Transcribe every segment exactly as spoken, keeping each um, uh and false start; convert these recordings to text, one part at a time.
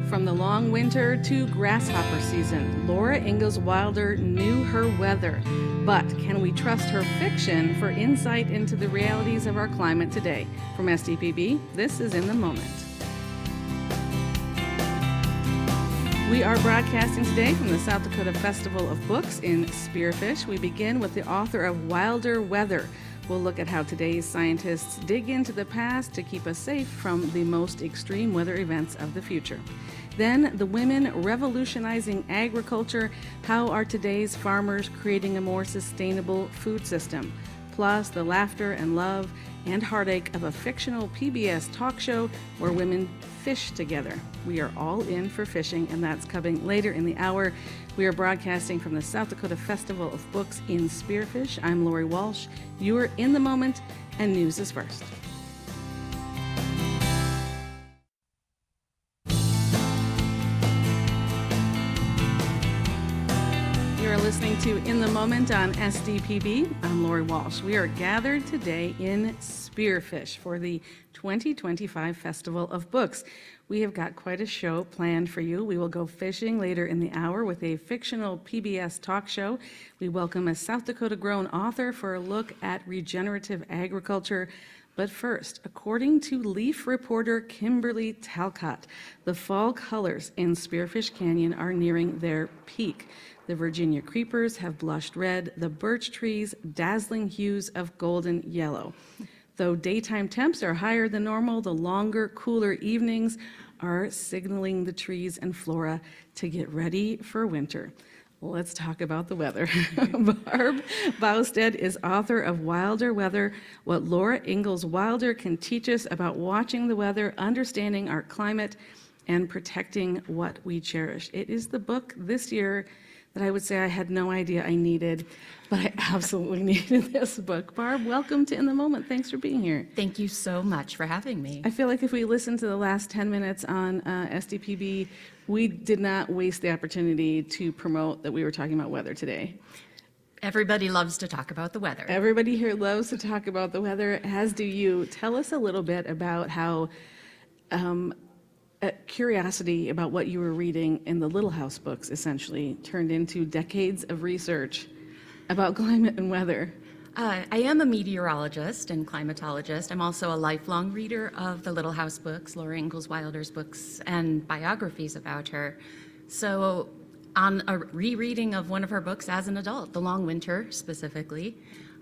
From the long winter to grasshopper season, Laura Ingalls Wilder knew her weather. But can we trust her fiction for insight into the realities of our climate today? From S D P B, this is In the Moment. We are broadcasting today from the South Dakota Festival of Books in Spearfish. We begin with the author of Wilder Weather. We'll look at how today's scientists dig into the past to keep us safe from the most extreme weather events of the future. Then, the women revolutionizing agriculture. How are today's farmers creating a more sustainable food system? Plus, the laughter and love and heartache of a fictional P B S talk show where women fish together. We are all in for fishing, and that's coming later in the hour. We are broadcasting from the South Dakota Festival of Books in Spearfish. I'm Lori Walsh. You are In the Moment, and news is first. Listening to In the Moment on S D P B. I'm Lori Walsh. We are gathered today in Spearfish for the twenty twenty-five Festival of Books. We have got quite a show planned for you. We will go fishing later in the hour with a fictional P B S talk show. We welcome a South Dakota-grown author for a look at regenerative agriculture. But first, according to Leaf reporter Kimberly Talcott, the fall colors in Spearfish Canyon are nearing their peak. The Virginia creepers have blushed red, the birch trees dazzling hues of golden yellow. Though daytime temps are higher than normal, the longer, cooler evenings are signaling the trees and flora to get ready for winter. Let's talk about the weather. Barb Boustead is author of Wilder Weather, What Laura Ingalls Wilder Can Teach Us About Watching the Weather, Understanding Our Climate, and Protecting What We Cherish. It is the book this year that I would say I had no idea I needed, but I absolutely needed this book. Barb, welcome to In the Moment. Thanks for being here. Thank you so much for having me. I feel like if we listened to the last ten minutes on uh, S D P B, we did not waste the opportunity to promote that we were talking about weather today. Everybody loves to talk about the weather. Everybody here loves to talk about the weather, as do you. Tell us a little bit about how um, Uh, curiosity about what you were reading in the Little House books essentially turned into decades of research about climate and weather. Uh, I am a meteorologist and climatologist. I'm also a lifelong reader of the Little House books, Laura Ingalls Wilder's books, and biographies about her. So on a rereading of one of her books as an adult, The Long Winter specifically,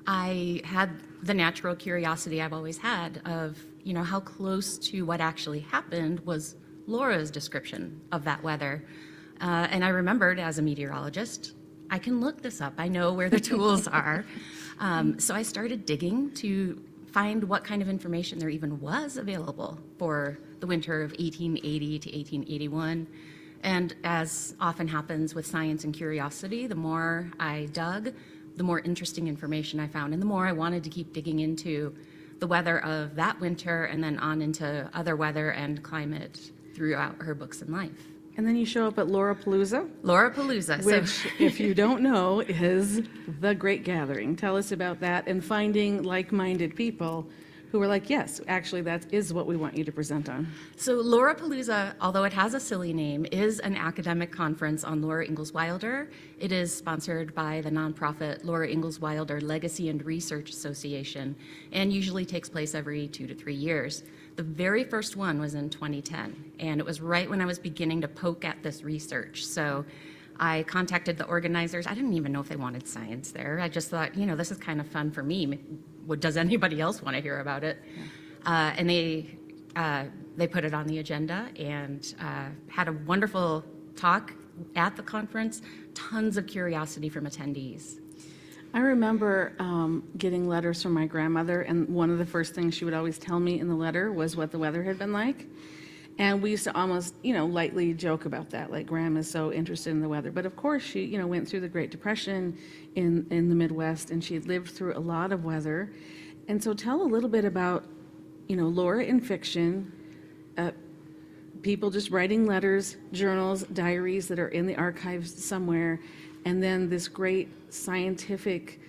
I had the natural curiosity I've always had of, you know, how close to what actually happened was Laura's description of that weather. Uh, and I remembered, as a meteorologist, I can look this up. I know where the tools are. Um, so I started digging to find what kind of information there even was available for the winter of eighteen eighty to eighteen eighty-one. And as often happens with science and curiosity, the more I dug, the more interesting information I found, and the more I wanted to keep digging into the weather of that winter and then on into other weather and climate throughout her books and life. And then you show up at Laurapalooza. Laurapalooza. Which, so. if you don't know, is the great gathering. Tell us about that and finding like-minded people who were like, yes, actually, that is what we want you to present on. So Laurapalooza, although it has a silly name, is an academic conference on Laura Ingalls Wilder. It is sponsored by the nonprofit Laura Ingalls Wilder Legacy and Research Association, and usually takes place every two to three years. The very first one was in twenty ten, and it was right when I was beginning to poke at this research. So I contacted the organizers. I didn't even know if they wanted science there. I just thought, you know, this is kind of fun for me. What, does anybody else want to hear about it? Yeah. Uh, and they uh, they put it on the agenda and uh, had a wonderful talk at the conference. Tons of curiosity from attendees. I remember um, getting letters from my grandmother, and one of the first things she would always tell me in the letter was what the weather had been like. And we used to almost, you know, lightly joke about that, like Grandma's so interested in the weather. But of course, she, you know, went through the Great Depression in, in the Midwest, and she had lived through a lot of weather. And so tell a little bit about, you know, Laura in fiction, uh, people just writing letters, journals, diaries that are in the archives somewhere, and then this great scientific,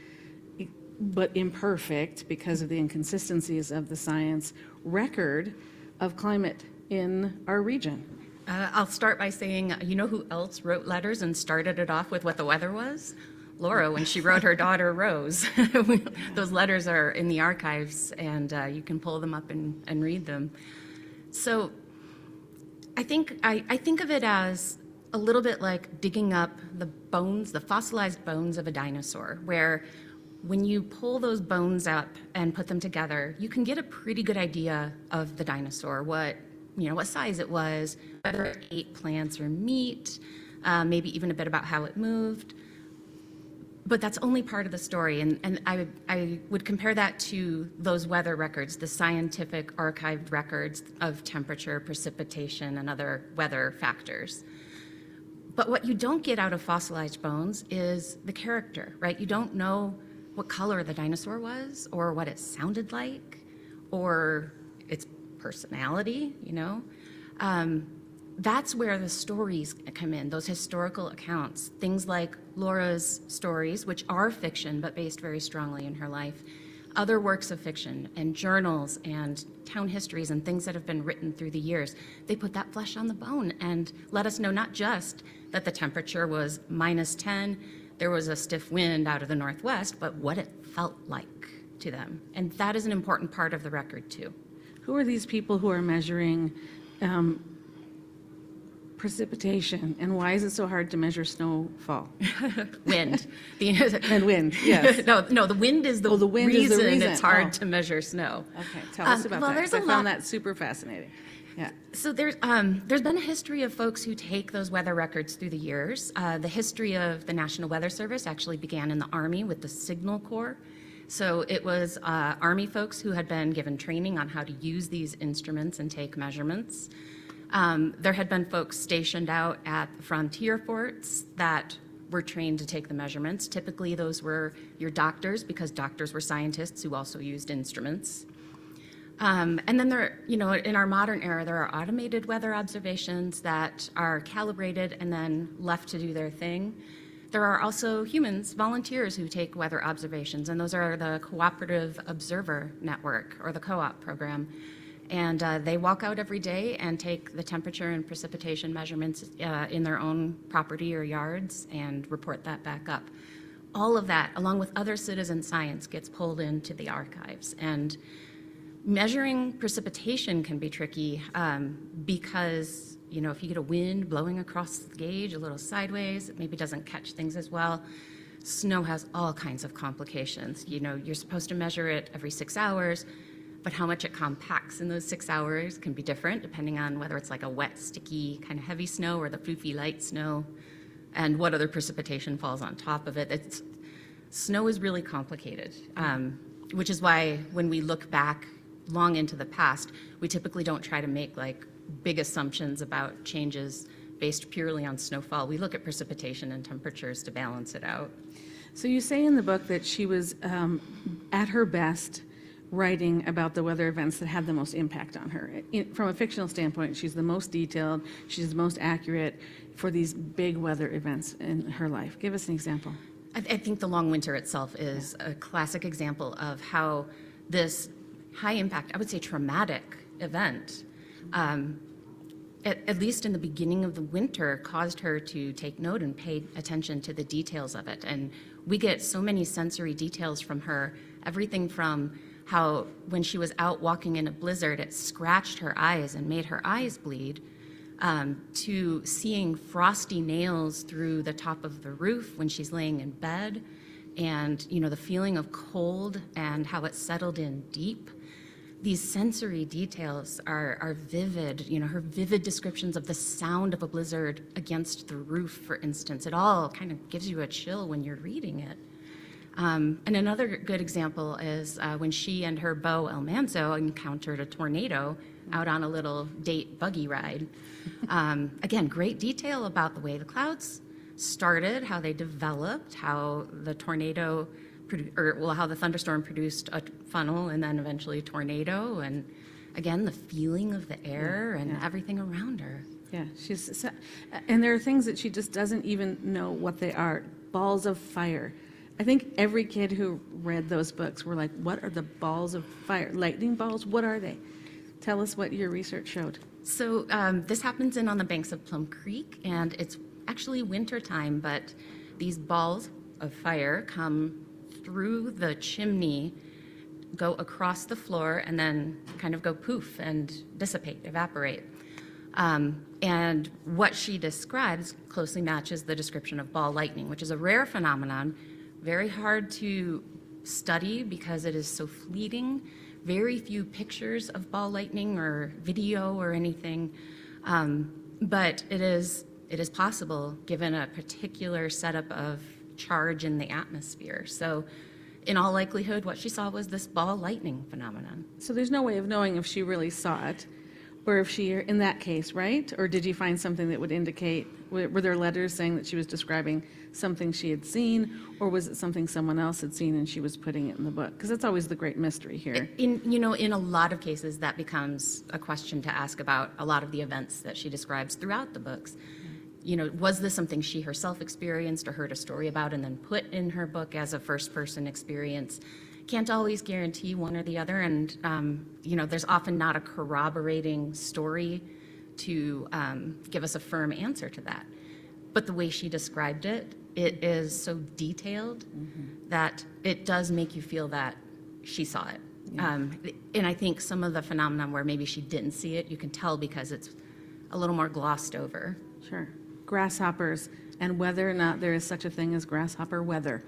but imperfect because of the inconsistencies of the science, record of climate in our region. Uh, I'll start by saying, you know who else wrote letters and started it off with what the weather was? Laura, when she wrote her daughter Rose. Those letters are in the archives, and uh, you can pull them up and, and read them. So I think I, I think of it as a little bit like digging up the bones, the fossilized bones of a dinosaur, where when you pull those bones up and put them together, you can get a pretty good idea of the dinosaur, what, you know, what size it was, whether it ate plants or meat, uh, maybe even a bit about how it moved. But that's only part of the story, and, and I, I would compare that to those weather records, the scientific archived records of temperature, precipitation, and other weather factors. But what you don't get out of fossilized bones is the character, right? You don't know what color the dinosaur was, or what it sounded like, or its personality, you know? Um, That's where the stories come in, those historical accounts, things like Laura's stories, which are fiction but based very strongly in her life, other works of fiction and journals and town histories and things that have been written through the years. They put that flesh on the bone and let us know not just that the temperature was minus ten, there was a stiff wind out of the northwest, but what it felt like to them. And that is an important part of the record too. Who are these people who are measuring um, precipitation, and why is it so hard to measure snowfall? Wind. The, and wind, yes. no, no, the wind is the, oh, the wind reason, is the reason it's hard oh. to measure snow. Okay, tell us um, about well, that. There's I a found lot, that super fascinating. Yeah. So there's um, there's been a history of folks who take those weather records through the years. Uh, the history of the National Weather Service actually began in the Army with the Signal Corps. So it was uh, Army folks who had been given training on how to use these instruments and take measurements. Um, there had been folks stationed out at the frontier forts that were trained to take the measurements. Typically, those were your doctors, because doctors were scientists who also used instruments. Um, and then there, you know, in our modern era, there are automated weather observations that are calibrated and then left to do their thing. There are also humans, volunteers, who take weather observations, and those are the Cooperative Observer Network, or the COOP program. And uh, they walk out every day and take the temperature and precipitation measurements uh, in their own property or yards and report that back up. All of that, along with other citizen science, gets pulled into the archives. And measuring precipitation can be tricky um, because, you know, if you get a wind blowing across the gauge a little sideways, it maybe doesn't catch things as well. Snow has all kinds of complications. You know, you're supposed to measure it every six hours, but how much it compacts in those six hours can be different depending on whether it's like a wet, sticky, kind of heavy snow or the floofy light snow, and what other precipitation falls on top of it. It's, snow is really complicated, um, which is why when we look back long into the past, we typically don't try to make like big assumptions about changes based purely on snowfall. We look at precipitation and temperatures to balance it out. So you say in the book that she was um, at her best writing about the weather events that had the most impact on her. In, from a fictional standpoint, she's the most detailed, she's the most accurate for these big weather events in her life. Give us an example. I, I think the long winter itself is yeah. a classic example of how this high impact, I would say traumatic event, um, at, at least in the beginning of the winter, caused her to take note and pay attention to the details of it. And we get so many sensory details from her, everything from how when she was out walking in a blizzard, it scratched her eyes and made her eyes bleed, um, to seeing frosty nails through the top of the roof when she's laying in bed, and, you know, the feeling of cold and how it settled in deep. These sensory details are, are vivid, you know, her vivid descriptions of the sound of a blizzard against the roof, for instance. It all kind of gives you a chill when you're reading it. Um, and another good example is uh, when she and her beau, El Manzo, encountered a tornado out on a little date buggy ride. Um, again, great detail about the way the clouds started, how they developed, how the tornado, produ- or well, how the thunderstorm produced a funnel and then eventually a tornado, and again, the feeling of the air yeah, and yeah. everything around her. Yeah, she's, and there are things that she just doesn't even know what they are. Balls of fire. I think every kid who read those books were like, what are the balls of fire? Lightning balls? What are they? Tell us what your research showed. So um, this happens in on the banks of Plum Creek, and it's actually winter time, but these balls of fire come through the chimney, go across the floor, and then kind of go poof and dissipate, evaporate. Um, and what she describes closely matches the description of ball lightning, which is a rare phenomenon, very hard to study because it is so fleeting. Very few pictures of ball lightning or video or anything, um, but it is it is possible given a particular setup of charge in the atmosphere. So, in all likelihood, what she saw was this ball lightning phenomenon. So there's no way of knowing if she really saw it, or if she, in that case, right? Or did you find something that would indicate, were there letters saying that she was describing something she had seen, or was it something someone else had seen and she was putting it in the book? Because that's always the great mystery here. In, you know, in a lot of cases, that becomes a question to ask about a lot of the events that she describes throughout the books. You know, was this something she herself experienced or heard a story about and then put in her book as a first-person experience? Can't always guarantee one or the other, and um, you know, there's often not a corroborating story to um, give us a firm answer to that. But the way she described it, it is so detailed mm-hmm. that it does make you feel that she saw it. Yeah. Um, and I think some of the phenomenon where maybe she didn't see it, you can tell because it's a little more glossed over. Sure. Grasshoppers and whether or not there is such a thing as grasshopper weather.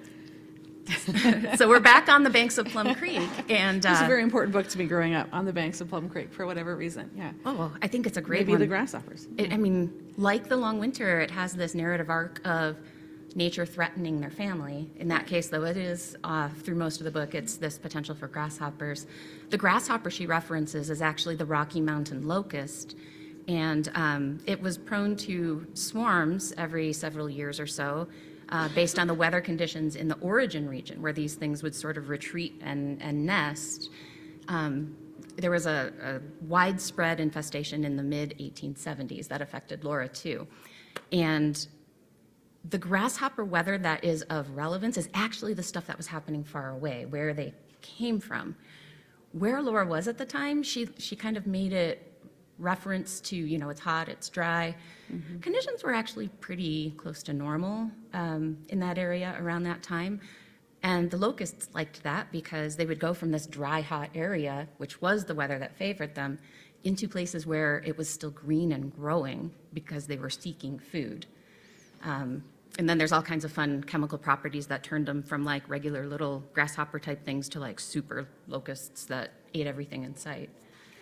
So we're back on the banks of Plum Creek, and uh, it's a very important book to me growing up, on the banks of Plum Creek, for whatever reason. Yeah. Oh, I think it's a great Maybe one. the grasshoppers. It, I mean, like The Long Winter, it has this narrative arc of nature threatening their family. In that case, though, it is uh, through most of the book, it's this potential for grasshoppers. The grasshopper she references is actually the Rocky Mountain locust, and um, it was prone to swarms every several years or so. Uh, based on the weather conditions in the origin region where these things would sort of retreat and, and nest. Um, there was a, a widespread infestation in the mid eighteen seventies that affected Laura too. And the grasshopper weather that is of relevance is actually the stuff that was happening far away, where they came from. Where Laura was at the time, she, she kind of made it reference to, you know, it's hot, it's dry. Mm-hmm. Conditions were actually pretty close to normal um, in that area around that time. And the locusts liked that because they would go from this dry, hot area, which was the weather that favored them, into places where it was still green and growing because they were seeking food. Um, and then there's all kinds of fun chemical properties that turned them from like regular little grasshopper type things to like super locusts that ate everything in sight.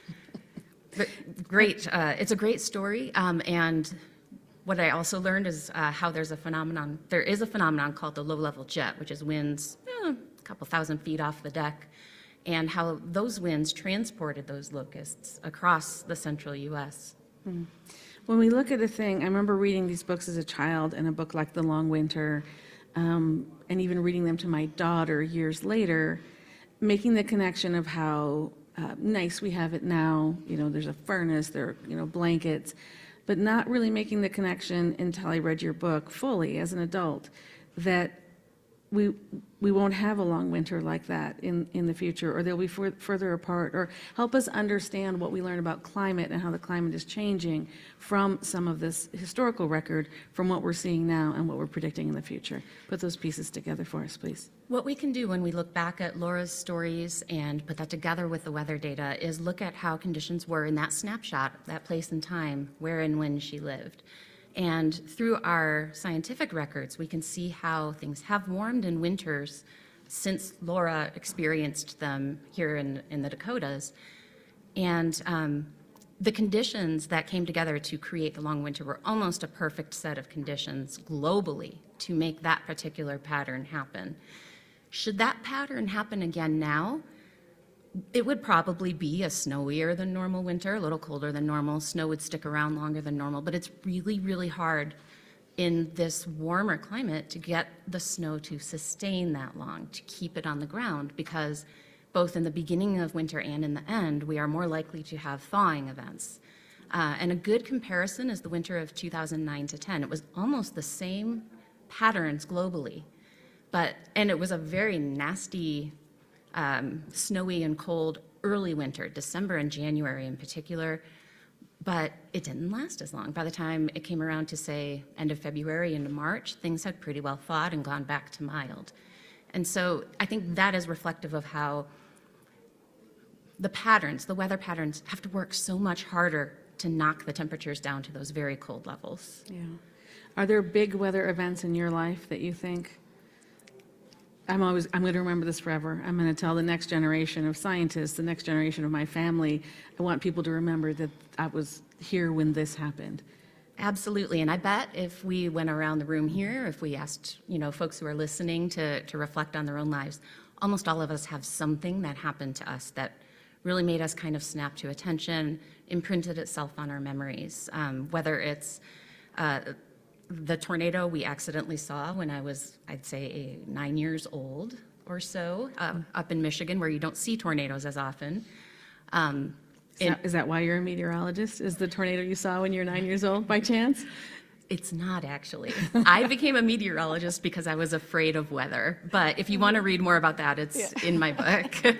But great, uh, it's a great story, um, and what I also learned is uh, how there's a phenomenon, there is a phenomenon called the low-level jet, which is winds eh, a couple thousand feet off the deck, and how those winds transported those locusts across the central U S. Hmm. When we look at a thing, I remember reading these books as a child, and a book like The Long Winter, um, and even reading them to my daughter years later, making the connection of how Uh, nice we have it now, you know, there's a furnace, there are, you know, blankets, but not really making the connection until I read your book fully as an adult, that we we won't have a long winter like that in, in the future, or they'll be for, further apart, or help us understand what we learn about climate and how the climate is changing from some of this historical record, from what we're seeing now and what we're predicting in the future. Put those pieces together for us, please. What we can do when we look back at Laura's stories and put that together with the weather data is look at how conditions were in that snapshot, that place and time, where and when she lived. And through our scientific records, we can see how things have warmed in winters since Laura experienced them here in, in the Dakotas. And um, the conditions that came together to create the long winter were almost a perfect set of conditions globally to make that particular pattern happen. Should that pattern happen again now, it would probably be a snowier than normal winter, a little colder than normal. Snow would stick around longer than normal, but it's really, really hard in this warmer climate to get the snow to sustain that long, to keep it on the ground, because both in the beginning of winter and in the end, we are more likely to have thawing events. Uh, and a good comparison is the winter of two thousand nine to ten. It was almost the same patterns globally, but, and it was a very nasty, Um, snowy and cold early winter, December and January in particular. But it didn't last as long. By the time it came around to, say, end of February into March, things had pretty well thawed and gone back to mild. And so I think that is reflective of how the patterns, the weather patterns, have to work so much harder to knock the temperatures down to those very cold levels. Yeah. Are there big weather events in your life that you think, I'm always, I'm going to remember this forever. I'm going to tell the next generation of scientists, the next generation of my family, I want people to remember that I was here when this happened. Absolutely, and I bet if we went around the room here, if we asked, you know, folks who are listening to, to reflect on their own lives, almost all of us have something that happened to us that really made us kind of snap to attention, imprinted itself on our memories, um, whether it's uh, the tornado we accidentally saw when I was, I'd say, nine years old or so, uh, up in Michigan, where you don't see tornadoes as often. Um, Is that, is that why you're a meteorologist? Is the tornado you saw when you were nine years old by chance? It's not, actually. I became a meteorologist because I was afraid of weather. But if you want to read more about that, it's yeah. in my book.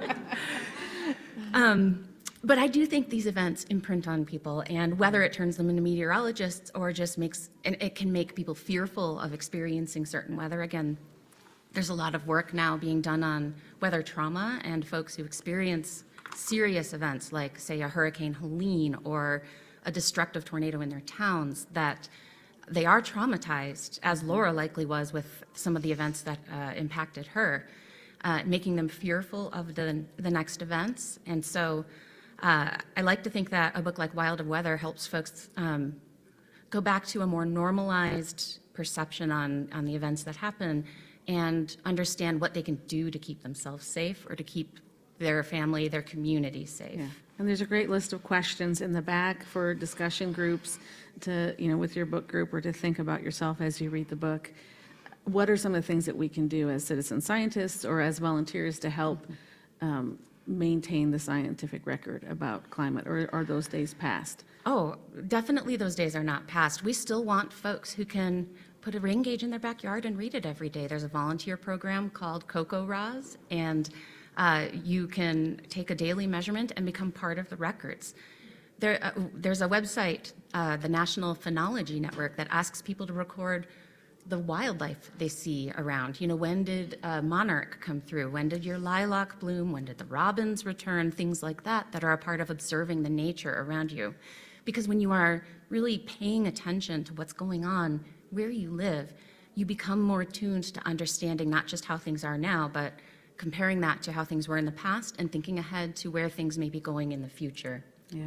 um, but I do think these events imprint on people, and whether it turns them into meteorologists or just makes, and it can make people fearful of experiencing certain weather. Again, there's a lot of work now being done on weather trauma and folks who experience serious events like, say, a Hurricane Helene or a destructive tornado in their towns, that they are traumatized, as Laura likely was with some of the events that uh, impacted her, uh, making them fearful of the, the next events. And so uh, I like to think that a book like Wild of Weather helps folks um, go back to a more normalized perception on, on the events that happen and understand what they can do to keep themselves safe or to keep their family, their community safe. Yeah. And there's a great list of questions in the back for discussion groups to, you know, with your book group, or to think about yourself as you read the book. What are some of the things that we can do as citizen scientists or as volunteers to help um, maintain the scientific record about climate, or are those days past? Oh, definitely those days are not past. We still want folks who can put a rain gauge in their backyard and read it every day. There's a volunteer program called CocoRa's, and Uh, you can take a daily measurement and become part of the records. There, uh, there's a website, uh, the National Phenology Network, that asks people to record the wildlife they see around. You know, when did a monarch come through? When did your lilac bloom? When did the robins return? Things like that that are a part of observing the nature around you. Because when you are really paying attention to what's going on where you live, you become more tuned to understanding not just how things are now, but comparing that to how things were in the past and thinking ahead to where things may be going in the future. Yeah.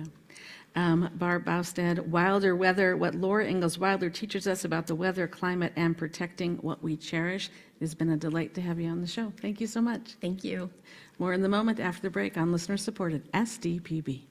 Um, Barb Baustad, Wilder Weather, what Laura Ingalls Wilder teaches us about the weather, climate, and protecting what we cherish. It has been a delight to have you on the show. Thank you so much. Thank you. More in the moment after the break on listener-supported S D P B.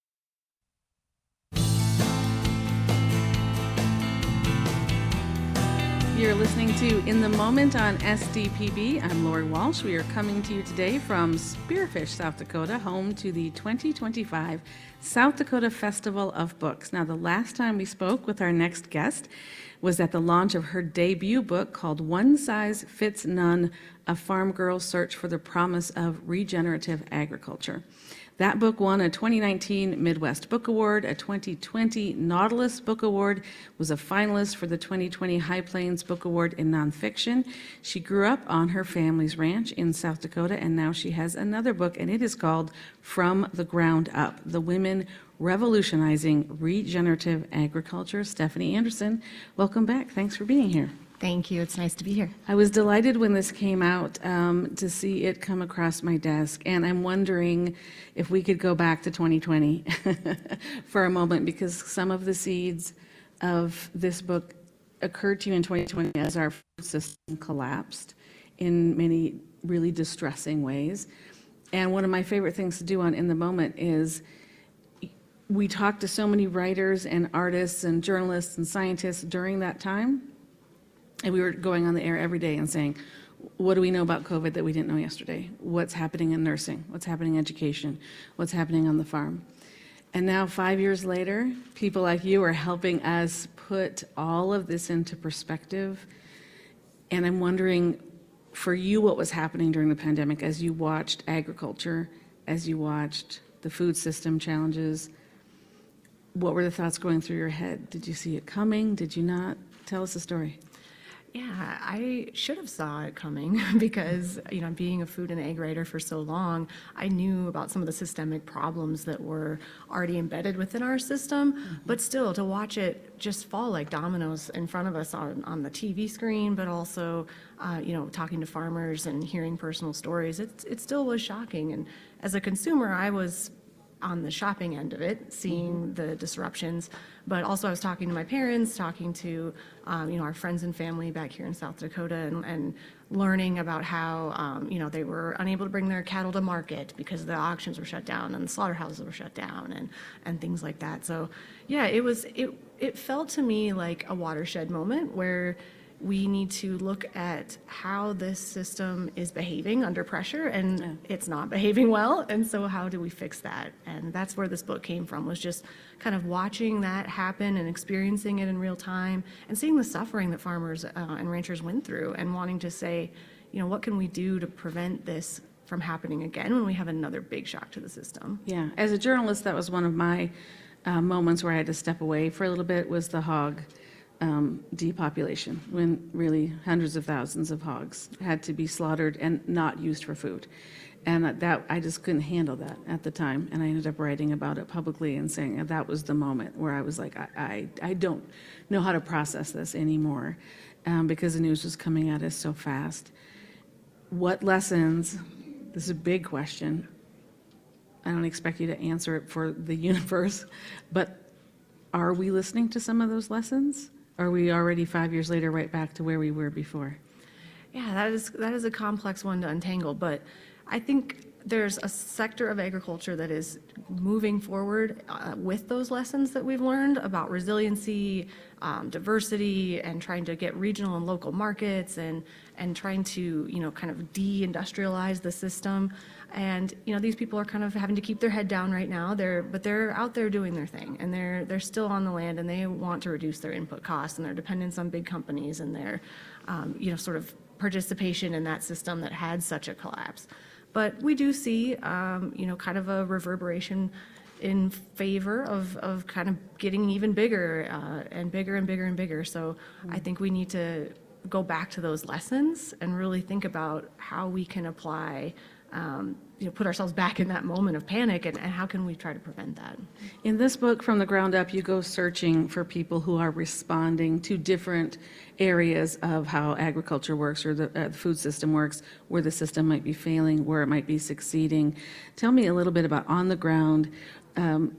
You're listening to In the Moment on S D P B. I'm Lori Walsh. We are coming to you today from Spearfish, South Dakota, home to the twenty twenty-five South Dakota Festival of Books. Now, the last time we spoke with our next guest was at the launch of her debut book called One Size Fits None, A Farm Girl's Search for the Promise of Regenerative Agriculture. That book won a twenty nineteen Midwest Book Award, a twenty twenty Nautilus Book Award, was a finalist for the twenty twenty High Plains Book Award in Nonfiction. She grew up on her family's ranch in South Dakota, and now she has another book, and it is called From the Ground Up, The Women Revolutionizing Regenerative Agriculture. Stephanie Anderson, welcome back. Thanks for being here. Thank you. It's nice to be here. I was delighted when this came out um, to see it come across my desk, and I'm wondering if we could go back to twenty twenty for a moment, because some of the seeds of this book occurred to you in twenty twenty as our food system collapsed in many really distressing ways. And one of my favorite things to do on In the Moment is we talked to so many writers and artists and journalists and scientists during that time. And we were going on the air every day and saying, what do we know about COVID that we didn't know yesterday? What's happening in nursing? What's happening in education? What's happening on the farm? And now, five years later, people like you are helping us put all of this into perspective. And I'm wondering, for you, what was happening during the pandemic as you watched agriculture, as you watched the food system challenges? what were the thoughts going through your head? Did you see it coming? Did you not? Tell us the story. Yeah, I should have saw it coming because, you know, being a food and egg writer for so long, I knew about some of the systemic problems that were already embedded within our system, mm-hmm. but still to watch it just fall like dominoes in front of us on, on the T V screen, but also, uh, you know, talking to farmers and hearing personal stories, it, it still was shocking. And as a consumer, I was on the shopping end of it, seeing the disruptions, but also I was talking to my parents, talking to um, you know, our friends and family back here in South Dakota, and, and learning about how um, you know, they were unable to bring their cattle to market because the auctions were shut down and the slaughterhouses were shut down, and and things like that. So yeah, it was it it felt to me like a watershed moment where we need to look at how this system is behaving under pressure, and yeah. it's not behaving well, and so how do we fix that? And that's where this book came from, was just kind of watching that happen and experiencing it in real time and seeing the suffering that farmers uh, and ranchers went through, and wanting to say, you know, what can we do to prevent this from happening again when we have another big shock to the system? Yeah, as a journalist, that was one of my uh, moments where I had to step away for a little bit, was the hog Um, depopulation, when really hundreds of thousands of hogs had to be slaughtered and not used for food. And that, I just couldn't handle that at the time, and I ended up writing about it publicly and saying that, that was the moment where I was like, I, I, I don't know how to process this anymore, um, because the news was coming at us so fast. What lessons, this is a big question, I don't expect you to answer it for the universe, but are we listening to some of those lessons? Are we already five years later right back to where we were before? Yeah, that is that is a complex one to untangle, but I think there's a sector of agriculture that is moving forward uh, with those lessons that we've learned about resiliency, um, diversity, and trying to get regional and local markets, and and trying to, you know, kind of de-industrialize the system. And, you know, these people are kind of having to keep their head down right now. They're, but they're out there doing their thing, and they're they're still on the land, and they want to reduce their input costs and their dependence on big companies and their, um, you know, sort of participation in that system that had such a collapse. But we do see, um, you know, kind of a reverberation in favor of, of kind of getting even bigger uh, and bigger and bigger and bigger. So mm-hmm. I think we need to go back to those lessons and really think about how we can apply, um, you know, put ourselves back in that moment of panic, and, and how can we try to prevent that? In this book, From the Ground Up, you go searching for people who are responding to different areas of how agriculture works, or the, uh, the food system works, where the system might be failing, where it might be succeeding. Tell me a little bit about on the ground, um,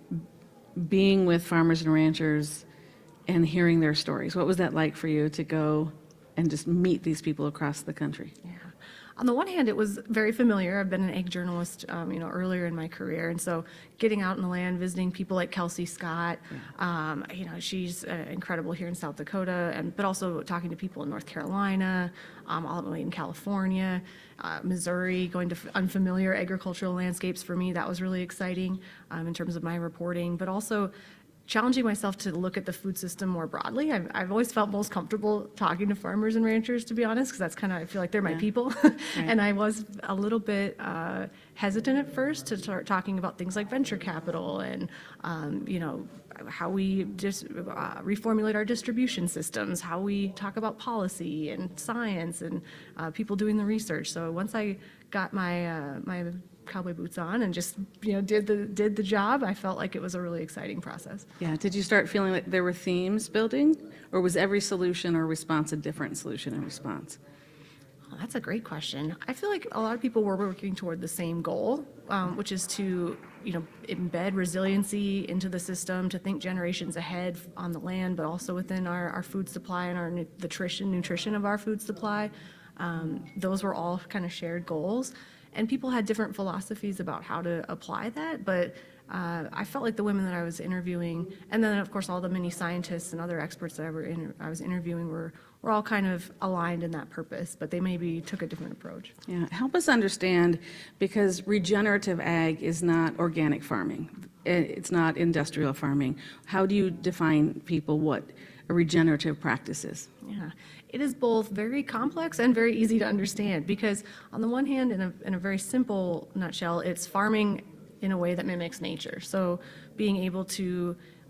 being with farmers and ranchers and hearing their stories. What was that like for you to go and just meet these people across the country? Yeah. On the one hand, it was very familiar. I've been an egg journalist, um, you know, earlier in my career, and so getting out in the land, visiting people like Kelsey Scott, yeah. um, you know, she's uh, incredible here in South Dakota, and but also talking to people in North Carolina, um, all the way in California, uh, Missouri, going to f- unfamiliar agricultural landscapes for me. That was really exciting um, in terms of my reporting, but also challenging myself to look at the food system more broadly. I've, I've always felt most comfortable talking to farmers and ranchers, to be honest, because that's kind of, I feel like they're my yeah. people. Right. And I was a little bit uh, hesitant at first to start talking about things like venture capital and, um, you know, how we just uh, reformulate our distribution systems, how we talk about policy and science, and uh, people doing the research. So once I got my uh, my cowboy boots on and just, you know, did the did the job, I felt like it was a really exciting process. Yeah. Did you start feeling like there were themes building, or was every solution or response a different solution and response? Oh, that's a great question. I feel like a lot of people were working toward the same goal, um, which is to, you know, embed resiliency into the system, to think generations ahead on the land, but also within our, our food supply and our nu- nutrition nutrition of our food supply. Um, those were all kind of shared goals. And people had different philosophies about how to apply that, but uh, I felt like the women that I was interviewing, and then of course all the many scientists and other experts that I, were in, I was interviewing were, were all kind of aligned in that purpose, but they maybe took a different approach. Yeah, help us understand, because regenerative ag is not organic farming. It's not industrial farming. How do you define people what a regenerative practice is? Yeah. It is both very complex and very easy to understand, because on the one hand, in a, in a very simple nutshell, it's farming in a way that mimics nature. So being able to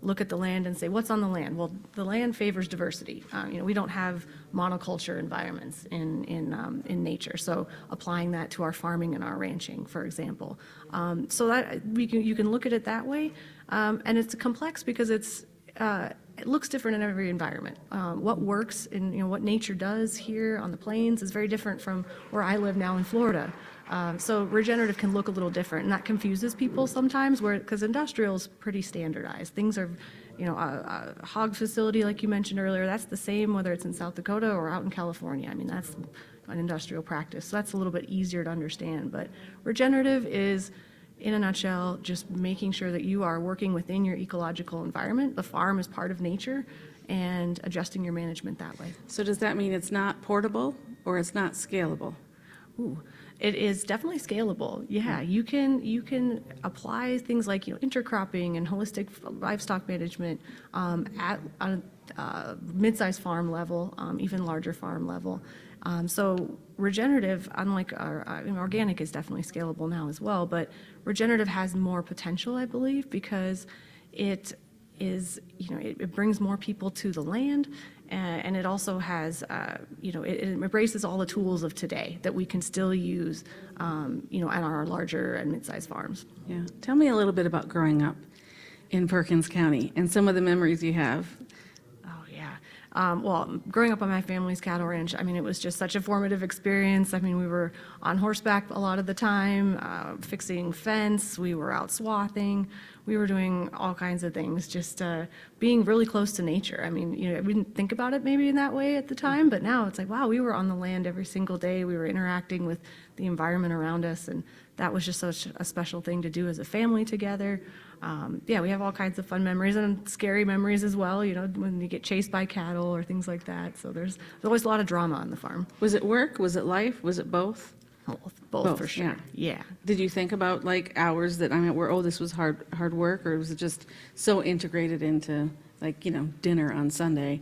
look at the land and say, what's on the land? Well, the land favors diversity. Uh, you know, we don't have monoculture environments in in um, in nature. So applying that to our farming and our ranching, for example. Um, so that we can you can look at it that way, um, and it's complex because it's uh, it looks different in every environment. Um, what works in you know what nature does here on the plains is very different from where I live now in Florida. Um, so regenerative can look a little different, and that confuses people sometimes, where because industrial is pretty standardized. Things are, you know, a, a hog facility like you mentioned earlier. That's the same whether it's in South Dakota or out in California. I mean, that's an industrial practice, so that's a little bit easier to understand. But regenerative is, in a nutshell, just making sure that you are working within your ecological environment. The farm is part of nature, and adjusting your management that way. So does that mean it's not portable or it's not scalable? Ooh, it is definitely scalable. Yeah, you can you can apply things like you know intercropping and holistic livestock management um, at on a uh, mid-sized farm level, um, even larger farm level. Um, so regenerative, unlike our, I mean, organic, is definitely scalable now as well. But regenerative has more potential, I believe, because it is you know it, it brings more people to the land. And it also has, uh, you know, it, it embraces all the tools of today that we can still use, um, you know, at our larger and mid-sized farms. Yeah. Tell me a little bit about growing up in Perkins County and some of the memories you have. Oh, yeah. Um, well, growing up on my family's cattle ranch, I mean, it was just such a formative experience. I mean, we were on horseback a lot of the time, uh, fixing fence. We were out swathing. We were doing all kinds of things, just uh, being really close to nature. I mean, you know, we didn't think about it maybe in that way at the time, but now it's like, wow, we were on the land every single day. We were interacting with the environment around us, and that was just such a special thing to do as a family together. Um, yeah, we have all kinds of fun memories and scary memories as well, you know, when you get chased by cattle or things like that. So there's, there's always a lot of drama on the farm. Was it work? Was it life? Was it both? Both, both, Both, for sure. yeah. Yeah. Did you think about like hours that I mean, where oh, this was hard hard work, or was it just so integrated into like you know dinner on Sunday?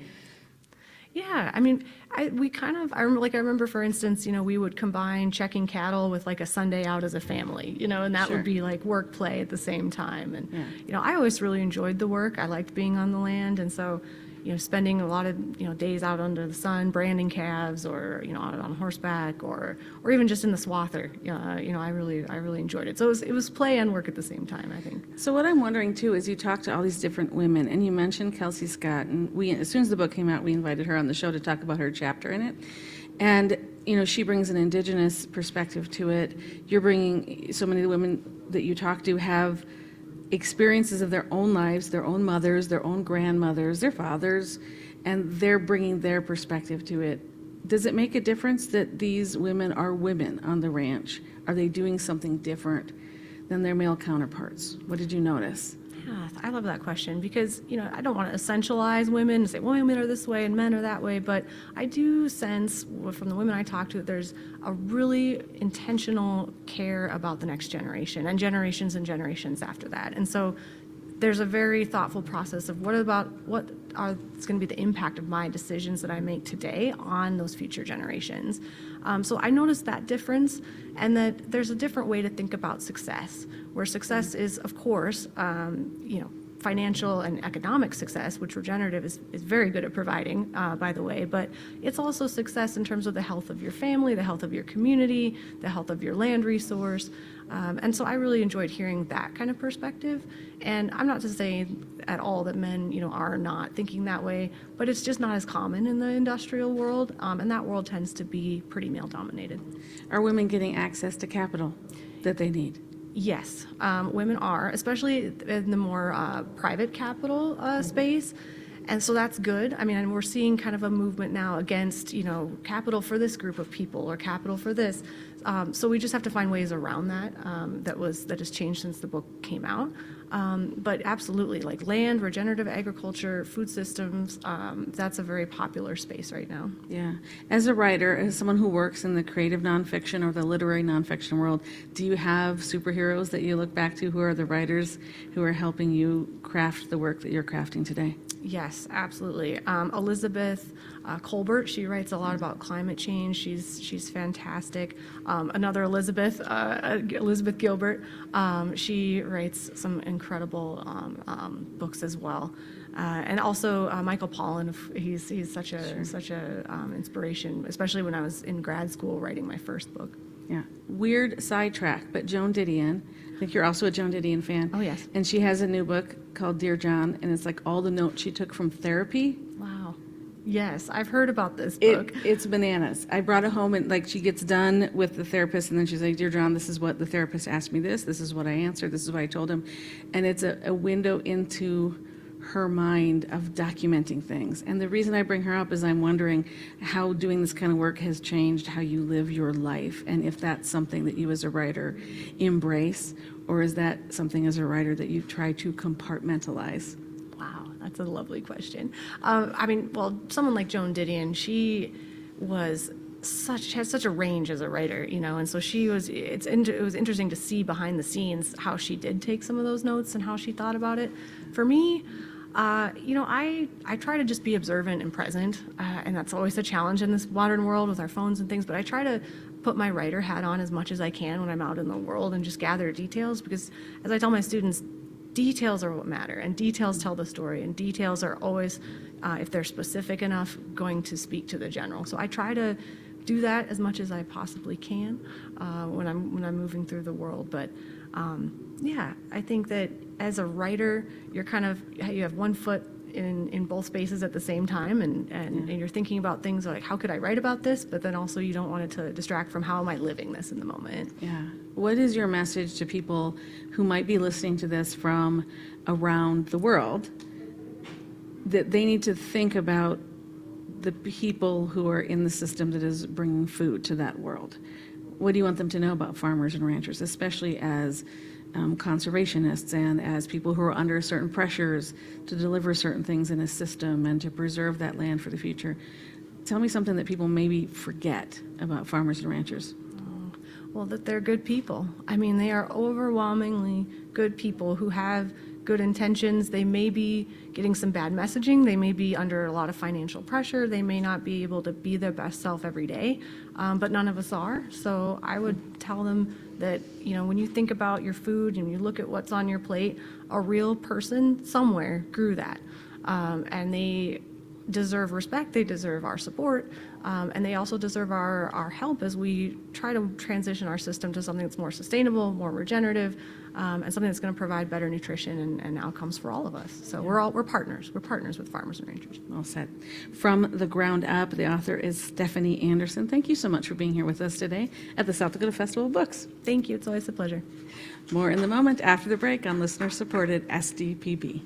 Yeah, I mean, I, we kind of, I remember, like, I remember, for instance, you know, we would combine checking cattle with like a Sunday out as a family, you know, and that Sure. would be like work play at the same time. And, Yeah. you know, I always really enjoyed the work. I liked being on the land. And so, you know, spending a lot of, you know, days out under the sun, branding calves or, you know, out on horseback or, or even just in the swather, uh, you know, I really, I really enjoyed it. So it was, it was play and work at the same time, I think. So what I'm wondering too is you talk to all these different women, and you mentioned Kelsey Scott, and we as soon as the book came out, we invited her on the show to talk about her chapter in it, and you know she brings an indigenous perspective to it. You're bringing so many of the women that you talk to have experiences of their own lives, their own mothers, their own grandmothers, their fathers, and they're bringing their perspective to it. Does it make a difference that these women are women on the ranch? Are they doing something different than their male counterparts? What did you notice? Yeah, I love that question because, you know, I don't want to essentialize women and say, well, women are this way and men are that way, but I do sense from the women I talk to that there's a really intentional care about the next generation and generations and generations after that. And so there's a very thoughtful process of what about, what are, it's going to be the impact of my decisions that I make today on those future generations. Um, so I noticed that difference, and that there's a different way to think about success, where success is, of course, um, you know, financial and economic success, which regenerative is, is very good at providing, uh, by the way, but it's also success in terms of the health of your family, the health of your community, the health of your land resource. Um, and so I really enjoyed hearing that kind of perspective. And I'm not to say at all that men, you know, are not thinking that way, but it's just not as common in the industrial world, um, and that world tends to be pretty male-dominated. Are women getting access to capital that they need? Yes, um, women are, especially in the more uh, private capital uh, space. And so that's good. I mean, and we're seeing kind of a movement now against, you know, capital for this group of people or capital for this. Um, so we just have to find ways around that. Um, that was that has changed since the book came out. Um, but absolutely, like land, regenerative agriculture, food systems, um, that's a very popular space right now. Yeah. As a writer, as someone who works in the creative nonfiction or the literary nonfiction world, do you have superheroes that you look back to who are the writers who are helping you craft the work that you're crafting today? Yes, absolutely. Um, Elizabeth uh, Colbert, she writes a lot about climate change. She's she's fantastic. Um, another Elizabeth, uh, Elizabeth Gilbert, um, she writes some incredible um, um, books as well. Uh, and also uh, Michael Pollan, he's he's such a sure. such a um, inspiration, especially when I was in grad school writing my first book. Yeah, weird sidetrack, but Joan Didion. I think you're also a Joan Didion fan. Oh, yes. And she has a new book called Dear John, and it's like all the notes she took from therapy. Wow. Yes, I've heard about this It, book. it's bananas. I brought it home, and like she gets done with the therapist, and then she's like, Dear John, this is what the therapist asked me this, this is what I answered, this is what I told him. And it's a, a window into her mind of documenting things. And the reason I bring her up is I'm wondering how doing this kind of work has changed how you live your life, and if that's something that you as a writer embrace, or is that something as a writer that you try to compartmentalize? Wow, that's a lovely question. Um, I mean, well, someone like Joan Didion, she was such has such a range as a writer, you know, and so she was. It's it was interesting to see behind the scenes how she did take some of those notes and how she thought about it. For me, uh, you know, I I try to just be observant and present, uh, and that's always a challenge in this modern world with our phones and things. But I try to put my writer hat on as much as I can when I'm out in the world and just gather details, because as I tell my students, details are what matter, and details tell the story, and details are always, uh, if they're specific enough, going to speak to the general. So I try to do that as much as I possibly can uh, when I'm when I'm moving through the world. But um, yeah, I think that as a writer, you're kind of you have one foot in, in both spaces at the same time, and, and, yeah. and you're thinking about things like, how could I write about this? But then also you don't want it to distract from how am I living this in the moment. Yeah. What is your message to people who might be listening to this from around the world, that they need to think about the people who are in the system that is bringing food to that world? What do you want them to know about farmers and ranchers, especially as um, conservationists and as people who are under certain pressures to deliver certain things in a system and to preserve that land for the future? Tell me something that people maybe forget about farmers and ranchers. Oh, well, that they're good people. I mean, they are overwhelmingly good people who have good intentions. They may be getting some bad messaging. They may be under a lot of financial pressure. They may not be able to be their best self every day, um, but none of us are. So I would tell them that, you know, when you think about your food and you look at what's on your plate, a real person somewhere grew that. Um, and they deserve respect, they deserve our support, um, and they also deserve our, our help as we try to transition our system to something that's more sustainable, more regenerative, um, and something that's going to provide better nutrition and, and outcomes for all of us. So yeah. we're all we're partners. We're partners with farmers and ranchers. Well said. From the Ground Up, the author is Stephanie Anderson. Thank you so much for being here with us today at the South Dakota Festival of Books. Thank you. It's always a pleasure. More in the moment after the break on listener-supported S D P B.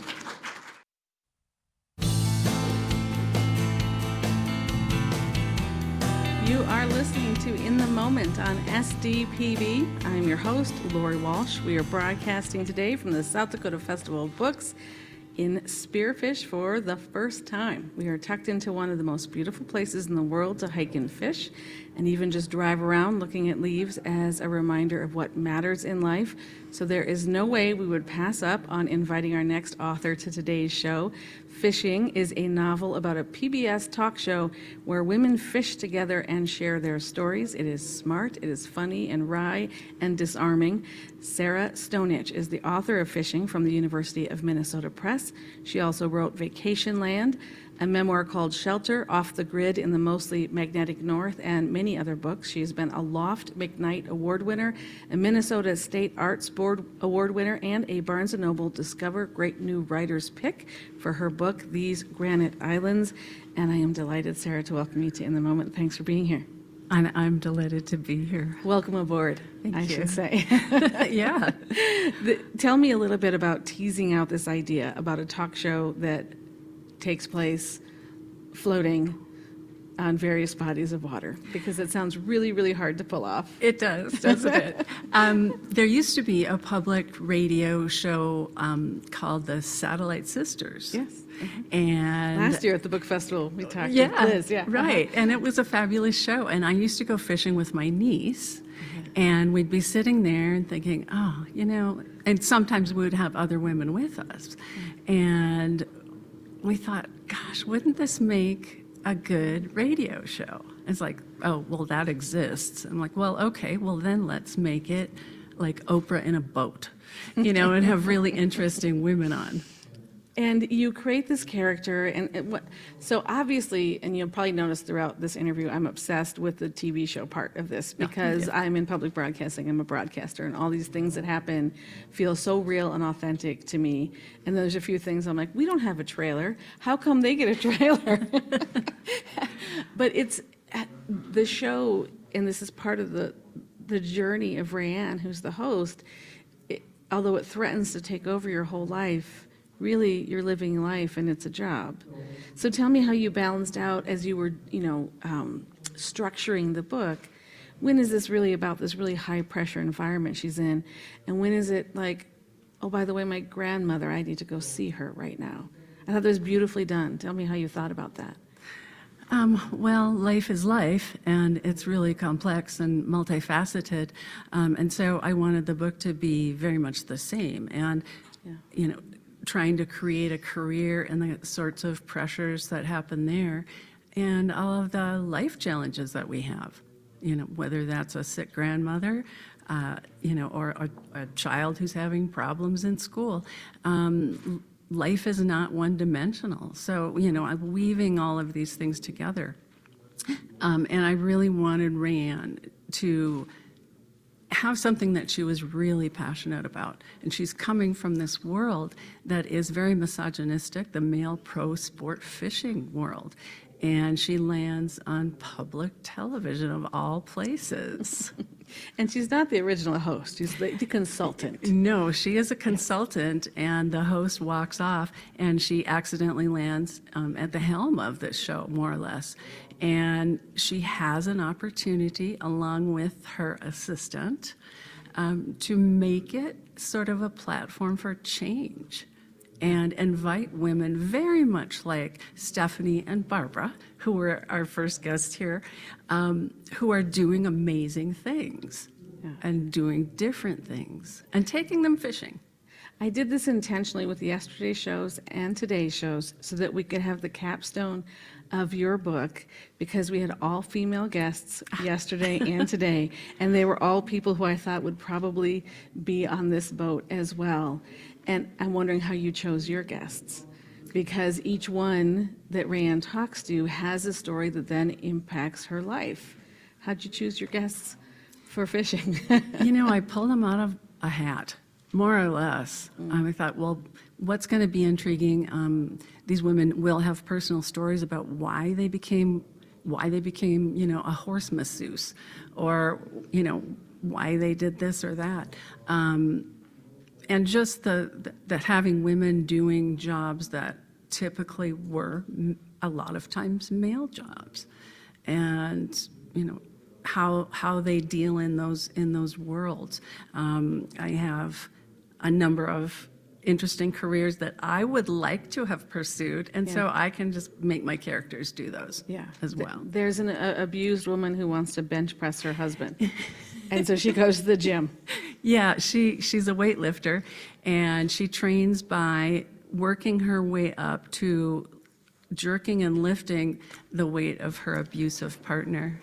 You are listening to In the Moment on S D P B. I'm your host, Lori Walsh. We are broadcasting today from the South Dakota Festival of Books in Spearfish for the first time. We are tucked into one of the most beautiful places in the world to hike and fish, and even just drive around looking at leaves as a reminder of what matters in life. So there is no way we would pass up on inviting our next author to today's show. Fishing is a novel about a P B S talk show where women fish together and share their stories. It is smart, it is funny and wry and disarming. Sarah Stonich is the author of Fishing from the University of Minnesota Press. She also wrote Vacation Land, a memoir called Shelter, Off the Grid in the Mostly Magnetic North, and many other books. She has been a Loft McKnight Award winner, a Minnesota State Arts Board Award winner, and a Barnes and Noble Discover Great New Writers Pick for her book, These Granite Islands. And I am delighted, Sarah, to welcome you to In the Moment. Thanks for being here. I'm, I'm delighted to be here. Welcome aboard, Thank I you. should say. Yeah. The, tell me a little bit about teasing out this idea about a talk show that takes place floating on various bodies of water, because it sounds really, really hard to pull off. It does, doesn't it? Um, there used to be a public radio show um, called the Satellite Sisters. Yes. Uh-huh. And last year at the book festival, we talked yeah, with Liz. Yeah, right. Uh-huh. And it was a fabulous show. And I used to go fishing with my niece, mm-hmm. and we'd be sitting there and thinking, oh, you know, and sometimes we would have other women with us. Mm-hmm. And we thought, gosh, wouldn't this make a good radio show? It's like, oh, well, that exists. I'm like, well, okay, well, then let's make it like Oprah in a boat, you know, and have really interesting women on. And you create this character, and it, what, so obviously, and you'll probably notice throughout this interview, I'm obsessed with the T V show part of this because Yeah. I'm in public broadcasting, I'm a broadcaster, and all these things that happen feel so real and authentic to me. And there's a few things I'm like, we don't have a trailer. How come they get a trailer? But it's the show, and this is part of the the journey of Rayanne, who's the host. It, although it threatens to take over your whole life, really you're living life and it's a job. So tell me how you balanced out as you were, you know, um, structuring the book. When is this really about this really high pressure environment she's in? And when is it like, oh, by the way, my grandmother, I need to go see her right now? I thought that was beautifully done. Tell me how you thought about that. Um, well, life is life, and it's really complex and multifaceted. Um, and so I wanted the book to be very much the same. And, Yeah. you know, trying to create a career and the sorts of pressures that happen there and all of the life challenges that we have, you know, whether that's a sick grandmother, uh, you know, or a, a child who's having problems in school. Um, life is not one-dimensional. So, you know, I'm weaving all of these things together. Um, and I really wanted Rayanne to have something that she was really passionate about. And she's coming from this world that is very misogynistic, the male pro sport fishing world. And she lands on public television of all places. And she's not the original host, she's the, the consultant. No, she is a consultant, and the host walks off, and she accidentally lands um, at the helm of this show, more or less. And she has an opportunity, along with her assistant, um, to make it sort of a platform for change and invite women, very much like Stephanie and Barbara, who were our first guests here, um, who are doing amazing things Yeah. and doing different things and taking them fishing. I did this intentionally with yesterday's shows and today's shows so that we could have the capstone of your book, because we had all female guests yesterday and today, and they were all people who I thought would probably be on this boat as well. And I'm wondering how you chose your guests, because each one that Rayanne talks to has a story that then impacts her life. How'd you choose your guests for fishing? You know, I pulled them out of a hat, more or less. Um, I thought, well, what's going to be intriguing? Um, these women will have personal stories about why they became, why they became, you know, a horse masseuse, or you know, why they did this or that, um, and just the, the that having women doing jobs that typically were m- a lot of times male jobs, and you know, how how they deal in those in those worlds. Um, I have a number of interesting careers that I would like to have pursued, and so Yeah. I can just make my characters do those Yeah. as Th- well. There's an uh, abused woman who wants to bench press her husband. And so she goes to the gym. Yeah, she she's a weightlifter, and she trains by working her way up to jerking and lifting the weight of her abusive partner.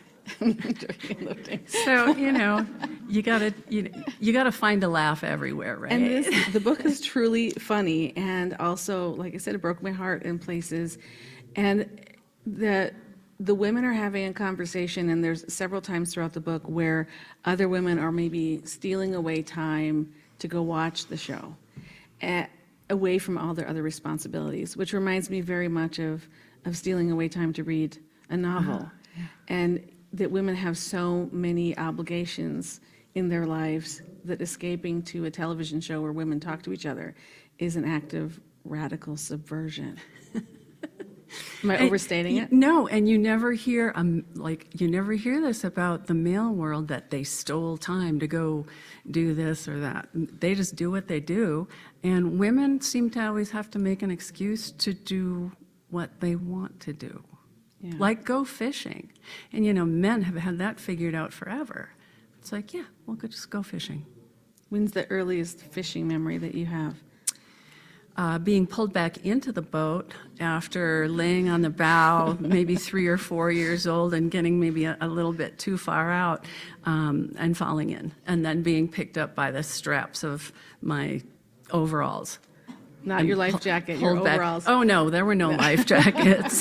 So, you know, you gotta you, you gotta find a laugh everywhere, right? And this, the book is truly funny, and also, like I said, it broke my heart in places. And the the women are having a conversation, and there's several times throughout the book where other women are maybe stealing away time to go watch the show, at, away from all their other responsibilities, which reminds me very much of of stealing away time to read a novel, and that women have so many obligations in their lives that escaping to a television show where women talk to each other is an act of radical subversion. Am I And overstating y- it? No, and you never hear um like you never hear this about the male world, that they stole time to go do this or that. They just do what they do, and women seem to always have to make an excuse to do what they want to do. Yeah. Like go fishing. And you know, men have had that figured out forever. It's like, yeah, we'll go, just go fishing. When's the earliest fishing memory that you have? uh, being pulled back into the boat after laying on the bow, maybe three or four years old, and getting maybe a, a little bit too far out, um, and falling in, and then being picked up by the straps of my overalls. Not and your life pu- jacket, your pulled back. overalls. Oh, no, there were no life jackets.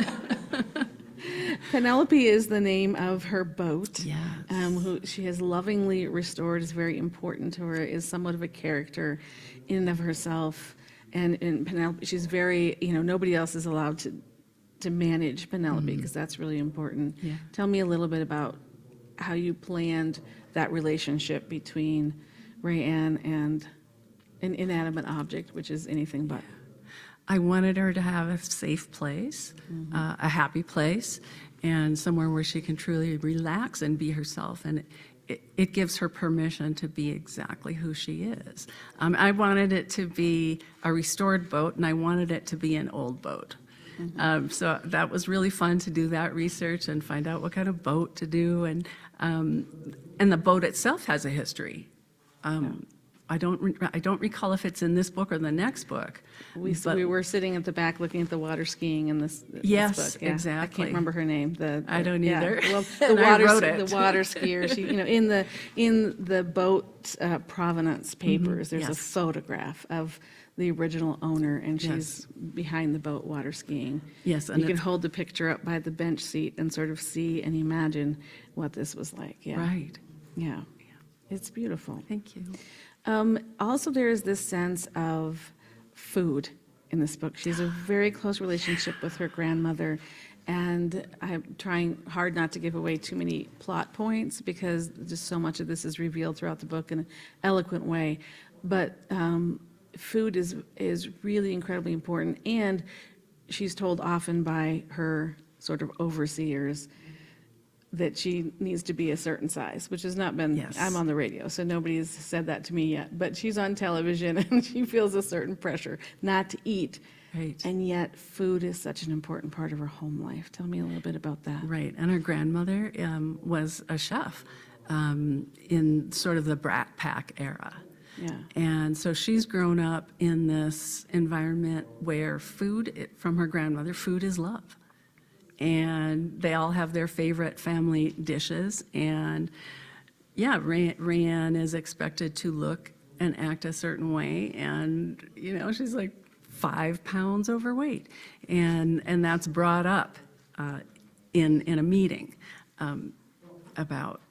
Penelope is the name of her boat. Yes. Um, who she has lovingly restored, is very important to her, is somewhat of a character in and of herself. And, and Penelope, she's very, you know, nobody else is allowed to, to manage Penelope, because that's really important. Yeah. Tell me a little bit about how you planned that relationship between Rayanne and an inanimate object, which is anything but. I wanted her to have a safe place, uh, a happy place, and somewhere where she can truly relax and be herself. And it, it gives her permission to be exactly who she is. Um, I wanted it to be a restored boat, and I wanted it to be an old boat. Um, so that was really fun to do that research and find out what kind of boat to do. And, um, and the boat itself has a history. Um, I don't, re- I don't recall if it's in this book or the next book. We, but- we were sitting at the back looking at the water skiing in this, this Yes, book. Yeah. I exactly. can't remember her name. The, I don't yeah. either. Well, the And I water, wrote s- it. the water skier. She, you know, in the in the boat uh, provenance papers, there's a yes. photograph of the original owner, and she's Yes. behind the boat water skiing. Yes, and you can it's- hold the picture up by the bench seat and sort of see and imagine what this was like. Yeah, Right. Yeah, it's beautiful. Thank you. Um, also, there is this sense of food in this book. She has a very close relationship with her grandmother, and I'm trying hard not to give away too many plot points, because just so much of this is revealed throughout the book in an eloquent way. But um, food is is really incredibly important, and she's told often by her sort of overseers that she needs to be a certain size, which has not been, Yes. I'm on the radio, so nobody's said that to me yet, but she's on television and she feels a certain pressure not to eat. Right. And yet food is such an important part of her home life. Tell me a little bit about that. Right, and her grandmother um, was a chef um, in sort of the Brat Pack era. Yeah. And so she's grown up in this environment where food, it, from her grandmother, food is love. And they all have their favorite family dishes. And yeah, Ray- Rayanne is expected to look and act a certain way. And, you know, she's like five pounds overweight. And, and that's brought up uh, in, in a meeting um, about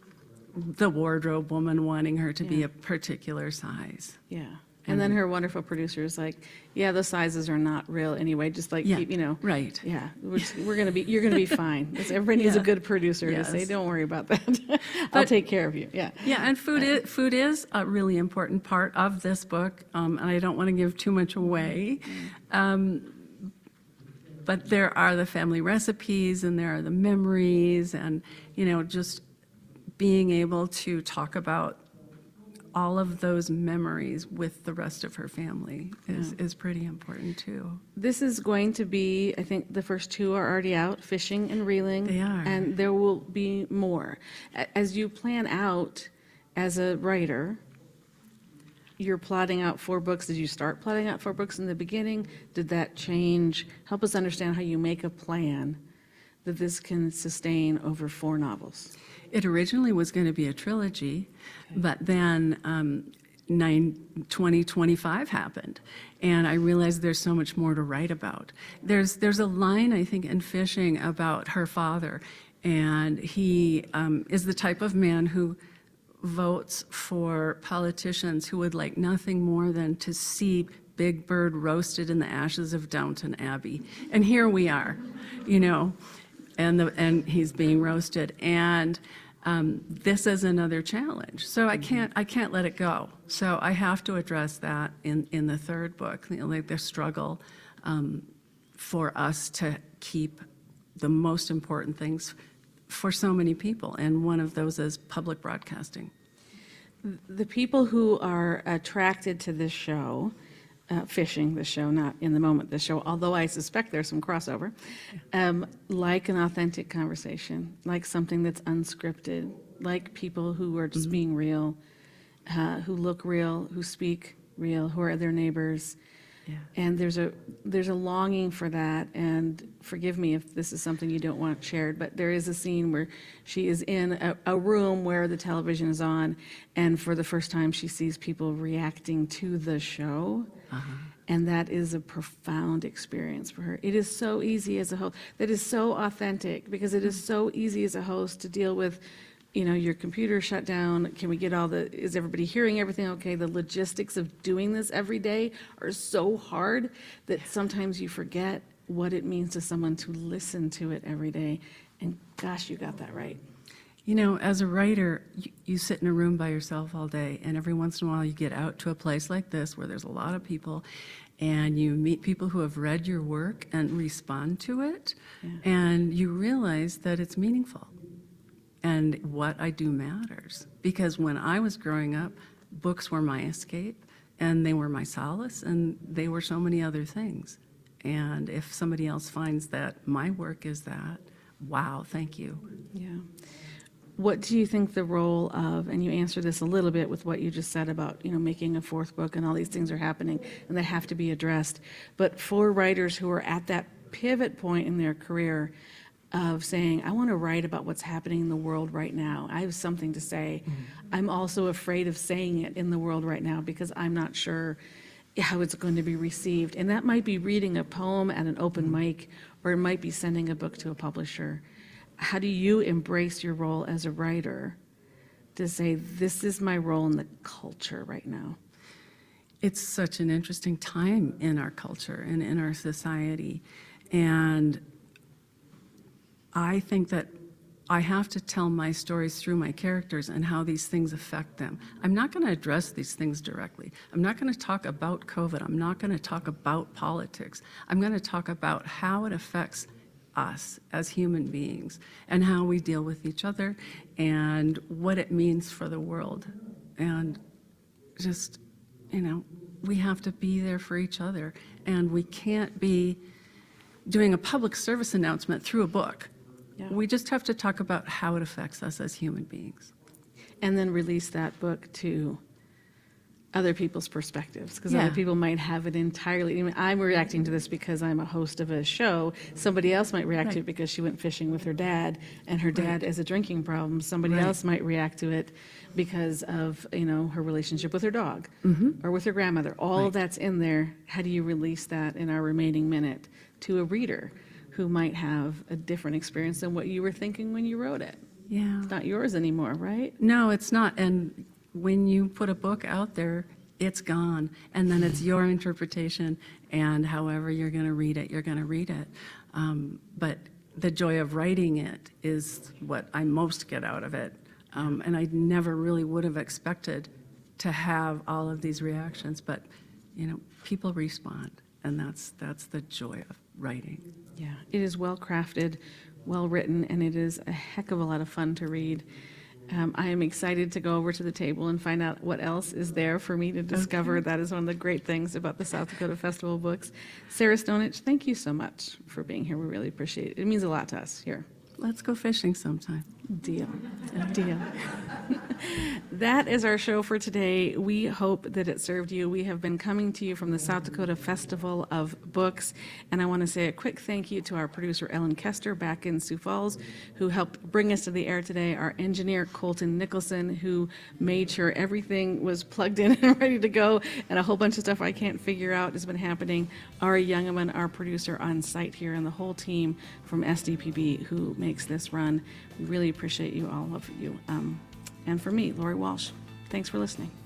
the wardrobe woman wanting her to be Yeah. a particular size. Yeah. And then her wonderful producer is like, yeah, those sizes are not real anyway. Just like, Yeah, keep, you know. right. Yeah. We're, just- we're going to be, you're going to be fine. That's- Everybody needs a Yeah. good producer to say, Yes. don't worry about that. I'll But- take care of you. Yeah. Yeah, and food is, food is a really important part of this book, um, and I don't want to give too much away. Um, but there are the family recipes, and there are the memories, and, you know, just being able to talk about all of those memories with the rest of her family is, is pretty important, too. This is going to be, I think the first two are already out, Fishing and Reeling. They are. And there will be more. A- As you plan out as a writer, you're plotting out four books. Did you start plotting out four books in the beginning? Did that change? Help us understand how you make a plan that this can sustain over four novels. It originally was going to be a trilogy, but then um, nine, twenty twenty-five happened, and I realized there's so much more to write about. There's there's a line, I think, in Fishing about her father, and he um, is the type of man who votes for politicians who would like nothing more than to see Big Bird roasted in the ashes of Downton Abbey. And here we are, you know, and the, and he's being roasted. And um, this is another challenge. So I can't I can't let it go. So I have to address that in, in the third book, you know, like the struggle um, for us to keep the most important things for so many people, and one of those is public broadcasting. The people who are attracted to this show, uh, Fishing, the show, not In the Moment, the show, although I suspect there's some crossover, um, like an authentic conversation, like something that's unscripted, like people who are just being real, uh, who look real, who speak real, who are their neighbors. Yeah. And there's a there's a longing for that, and forgive me if this is something you don't want shared, but there is a scene where she is in a, a room where the television is on, and for the first time she sees people reacting to the show. Uh-huh. And that is a profound experience for her. It is so easy as a host. That is so authentic, because it is so easy as a host to deal with, you know, your computer shut down. Can we get all the, is everybody hearing everything okay? The logistics of doing this every day are so hard that sometimes you forget what it means to someone to listen to it every day. And gosh, you got that right. You know, as a writer, you, you sit in a room by yourself all day, and every once in a while you get out to a place like this where there's a lot of people, and you meet people who have read your work and respond to it, yeah. and you realize that it's meaningful. And what I do matters. Because when I was growing up, books were my escape, and they were my solace, and they were so many other things. And if somebody else finds that my work is that, wow, thank you. Yeah. What do you think the role of, and you answered this a little bit with what you just said about, you know, making a fourth book and all these things are happening and they have to be addressed. But for writers who are at that pivot point in their career of saying, I want to write about what's happening in the world right now. I have something to say. Mm-hmm. I'm also afraid of saying it in the world right now because I'm not sure how it's going to be received. And that might be reading a poem at an open mm-hmm. mic, or it might be sending a book to a publisher. How do you embrace your role as a writer to say, this is my role in the culture right now? It's such an interesting time in our culture and in our society. And I think that I have to tell my stories through my characters and how these things affect them. I'm not going to address these things directly. I'm not going to talk about COVID. I'm not going to talk about politics. I'm going to talk about how it affects us as human beings and how we deal with each other and what it means for the world. And just, you know, we have to be there for each other, and we can't be doing a public service announcement through a book. Yeah. We just have to talk about how it affects us as human beings. And then release that book to other people's perspectives, because Yeah. other people might have it entirely. I mean, I'm reacting to this because I'm a host of a show. Somebody else might react Right. to it because she went fishing with her dad, and her dad has a drinking problem. Somebody Right. else might react to it because of, you know, her relationship with her dog Mm-hmm. or with her grandmother. All Right. of that's in there. How do you release that in our remaining minute to a reader who might have a different experience than what you were thinking when you wrote it? Yeah. It's not yours anymore, right? No, it's not. And when you put a book out there, it's gone. And then it's your interpretation, and however you're going to read it, you're going to read it. Um, but the joy of writing it is what I most get out of it. Um, and I never really would have expected to have all of these reactions. But, you know, people respond, and that's that's the joy of writing. Yeah, it is well crafted, well written, and it is a heck of a lot of fun to read. Um, I am excited to go over to the table and find out what else is there for me to discover. Okay. That is one of the great things about the South Dakota Festival of Books. Sarah Stonich, thank you so much for being here. We really appreciate it. It means a lot to us here. Let's go fishing sometime. Deal. Deal. That is our show for today. We hope that it served you. We have been coming to you from the South Dakota Festival of Books, and I want to say a quick thank you to our producer, Ellen Kester, back in Sioux Falls, who helped bring us to the air today, our engineer, Colton Nicholson, who made sure everything was plugged in and ready to go, and a whole bunch of stuff I can't figure out has been happening. Ari Youngeman, our producer on site here, and the whole team from S D P B who makes this run. We really appreciate you, all of you. Um, and for me, Lori Walsh, thanks for listening.